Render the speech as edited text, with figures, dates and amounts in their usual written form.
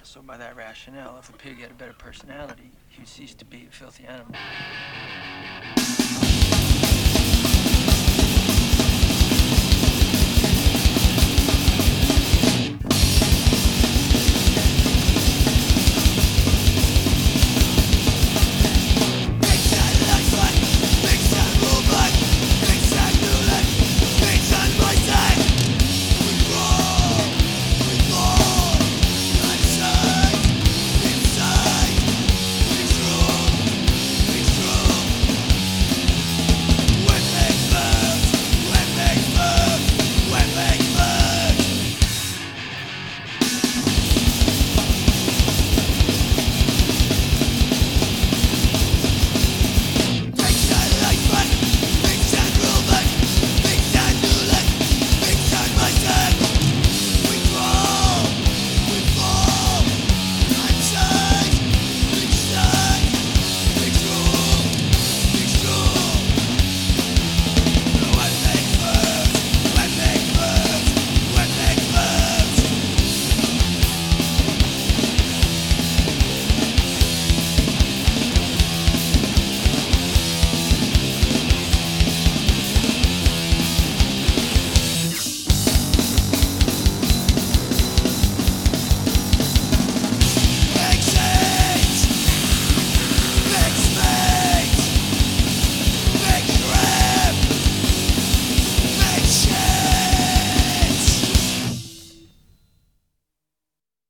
So by that rationale, if a pig had a better personality, he would cease to be a filthy animal.